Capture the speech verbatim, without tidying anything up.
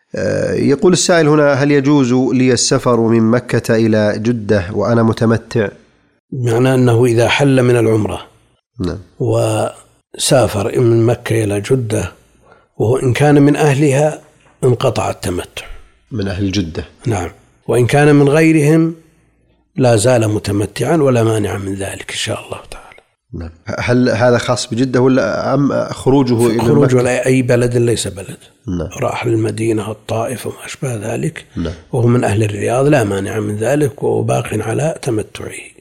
يقول السائل هنا: هل يجوز لي السفر من مكة إلى جدة وأنا متمتع؟ معنى أنه إذا حل من العمرة نعم. وسافر من مكة إلى جدة وإن كان من أهلها انقطع التمتع من أهل جدة. نعم. وإن كان من غيرهم لا زال متمتعا ولا مانع من ذلك إن شاء الله تعالى. نعم. هل هذا خاص بجدة ولا أم خروجه إلى خروجه إلى أي بلد ليس بلد؟ نعم. راح للمدينة الطائف وما أشبه ذلك. نعم. وهو من أهل الرياض لا مانع من ذلك وهو باق على تمتعه.